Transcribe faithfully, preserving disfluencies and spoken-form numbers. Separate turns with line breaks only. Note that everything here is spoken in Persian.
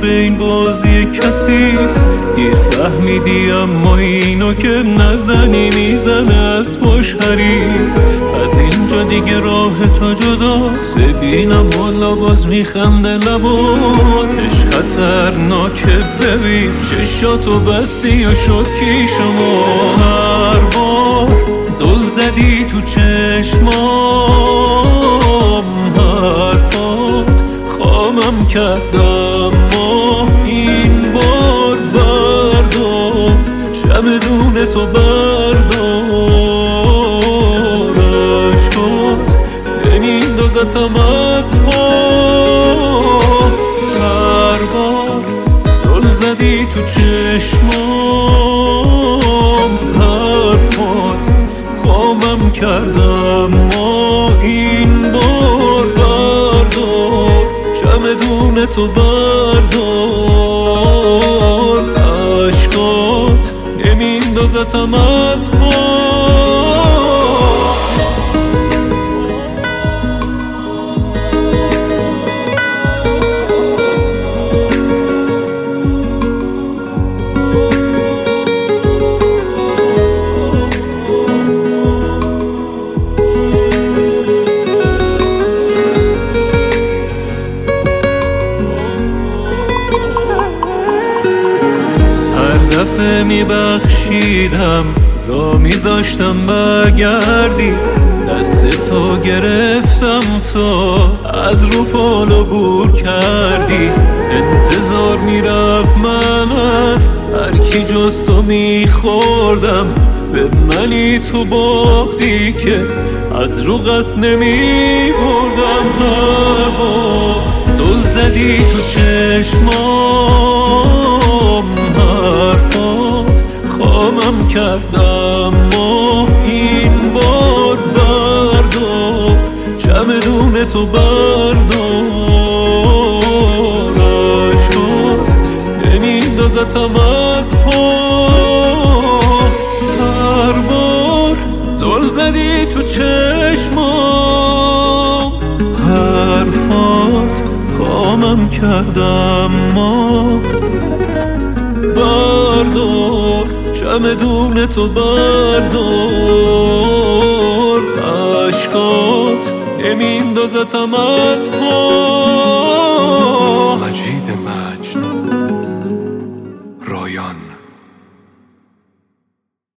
به این بازی کثیف دیر فهمیدی، اما اینو که نزنی میزنه اسباش حریف. از اینجا دیگه راه تو جداست، ببینم والا باز میخنده لباتش خطرناکه. ببین چشاتو بستی و شد کی شما، هر بار زل زدی تو چشمام، حرفات خامم کردم ما این بار بردار چمدون تو بردار، عشقات نمیندازتم از پا. هر بار زل زدی تو چشمام، حرفات خامم کردم ما این بار بردار چمدون تو بردار، عشقات نمیندازتم از پا. دفعه میبخشیدم را میذاشتم برگردی، دست تو گرفتم تو از رو پالو بور کردی. انتظار میرفت من از هر کی جز تو میخوردم، به منی تو باختی که از رو قصد نمیبردم. هر بار زل زدی تو چشمام، حرفات خامم کردم ما این بار بردار چمدون تو بردار، عشقات نمیندازتم از پا. هر بار زل زدی تو چشمام، حرفات خامم کردم ما بردار چمدون تو بردار، عشقات نمیندازتم از پا.
مجید مجد رایان.